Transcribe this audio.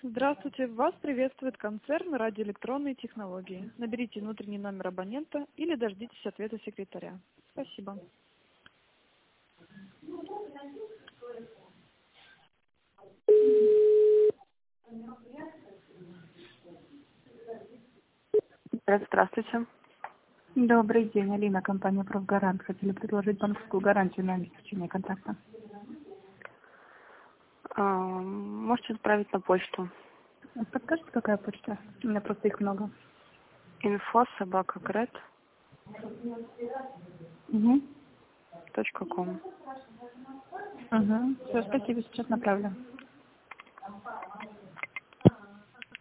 Здравствуйте, вас приветствует концерн радиоэлектронные технологии. Наберите внутренний номер абонента или дождитесь ответа секретаря. Спасибо. Здравствуйте. Добрый день, Алина, компания «Профгарант». Хотели предложить банковскую гарантию на обеспечение контакта. Можете отправить на почту. Подскажите, какая почта? У меня просто их много. info@gret.com. Все, спасибо, сейчас направлю.